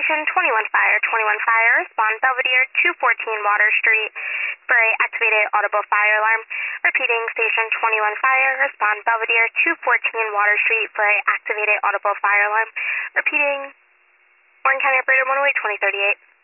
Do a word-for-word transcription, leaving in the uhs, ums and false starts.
Station twenty-one Fire, twenty-one Fire, respond Belvedere two fourteen Water Street for a activated audible fire alarm. Repeating, Station twenty-one Fire, respond Belvedere two fourteen Water Street for a activated audible fire alarm. Repeating, Orange County Operator one oh eight, twenty thirty-eight.